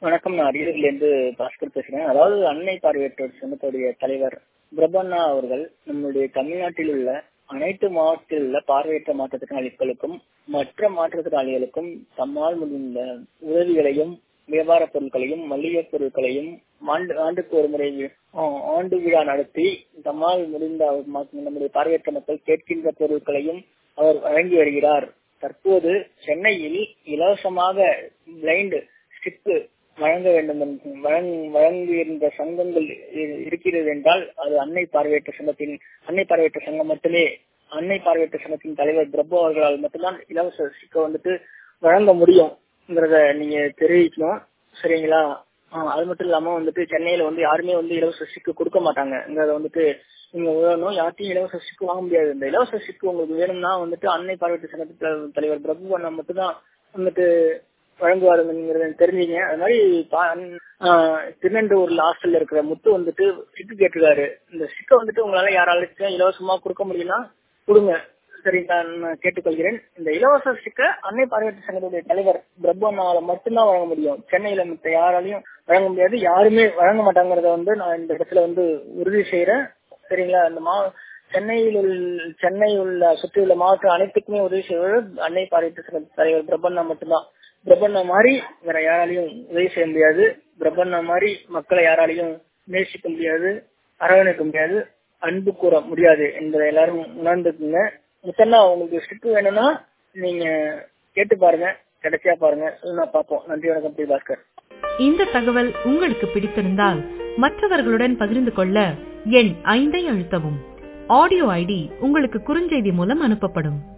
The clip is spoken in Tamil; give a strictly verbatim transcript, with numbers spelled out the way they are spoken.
வணக்கம். நான் அரியலூர்லேருந்து பாஸ்கர் பேசுறேன். அதாவது அன்னை பார்வையற்றோர் சங்கத்துடைய தலைவர் பிரபண்ணா அவர்கள் நம்முடைய தமிழ்நாட்டில் உள்ள அனைத்து மாவட்டத்தில் உள்ள பார்வையற்ற மாற்றுத்திறனாளிகளுக்கும் மற்ற மாற்றுத்திறனாளிகளுக்கும் தம்மால் முடிந்த உதவிகளையும் வியாபார பொருட்களையும் மளிகை பொருட்களையும் ஆண்டு ஆண்டுக்கு ஒரு முறை ஆண்டு விழா நடத்தி தம்மால் முடிந்த நம்முடைய பார்வையற்ற மக்கள் கேட்கின்ற பொருட்களையும் அவர் வழங்கி வருகிறார். தற்போது சென்னையில் இலவசமாக பிளைண்ட் ஸ்டிக் வழங்க வேண்டும் வழங்குகின்ற சங்கங்கள் இருக்கிறது என்றால் அது அன்னை பார்வையற்ற சங்கத்தின் அன்னை பார்வையற்ற சங்கம் மட்டுமே. அன்னை பார்வையற்ற சங்கத்தின் தலைவர் பிரபு அவர்களால் மட்டும்தான் இலவச ஸ்டிக்கை வந்துட்டு வழங்க முடியும்ங்கிறத நீங்க தெரிவிக்கணும். சரிங்களா? அது மட்டும் இல்லாம வந்துட்டு சென்னையில வந்து யாருமே வந்து இலவச ஸ்டிக்கு கொடுக்க மாட்டாங்கிறத வந்துட்டு நீங்க உணரணும். யார்ட்டையும் இலவச ஸ்டிக்கு வாங்க முடியாது. இந்த இலவச ஸ்டிக்கு உங்களுக்கு வேணும்னா வந்துட்டு அன்னை பார்வையற்ற சங்கத்தின் தலைவர் பிரபு அண்ணா மட்டும் தான் வந்துட்டு வழங்குவாருங்கிறத தெரிஞ்சுங்க. அது மாதிரி திருநெண்டூர்ல ஹாஸ்டல்ல இருக்கிற முத்து வந்துட்டு ஸ்டிக்கு கேட்டிருக்காரு. இந்த ஸ்டிக்கை வந்துட்டு உங்களால யாராலும் இலவசமா கொடுக்க முடியும்னா கொடுங்க. சரிங்களா? நான் கேட்டுக்கொள்கிறேன். இந்த இலவச ஸ்டிக்கை அன்னை பார்வையற்ற சங்கத்துடைய தலைவர் பிரபு அண்ணாவால மட்டும்தான் வழங்க முடியும். சென்னையில மற்ற யாராலையும் வழங்க முடியாது. யாருமே வழங்க மாட்டாங்கிறத வந்து நான் இந்த இடத்துல வந்து உறுதி செய்யறேன். சரிங்களா? இந்த மா சென்னையில் உள்ள சென்னை உள்ள சுற்றியுள்ள மாவட்டம் அனைத்துக்குமே உதவி செய்வது அன்னை பார்வையற்ற சங்க தலைவர் பிரபண்ணா மட்டும்தான். பிரபண்ணா மாதிரி வேற யாராலையும் உதவி செய்ய முடியாது. பிரபண்ணா மாதிரி மக்களை யாராலையும் நேசிக்க முடியாது, அரவணைக்க முடியாது, அன்பு கூற முடியாது என்பதை எல்லாரும் உணர்ந்துக்குங்க. முத்தண்ணா உங்களுக்கு ஸ்டிக் வேணும்னா நீங்க கேட்டு பாருங்க, கிடைச்சியா பாருங்க, நான் பார்ப்போம். நன்றி, வணக்கம். பி பாஸ்கர். இந்த தகவல் உங்களுக்கு பிடித்திருந்தால் மற்றவர்களுடன் பகிர்ந்து கொள்ள எண் ஐந்தை அழுத்தவும். ஆடியோ ஐடி உங்களுக்கு குறுஞ்செய்தி மூலம் அனுப்பப்படும்.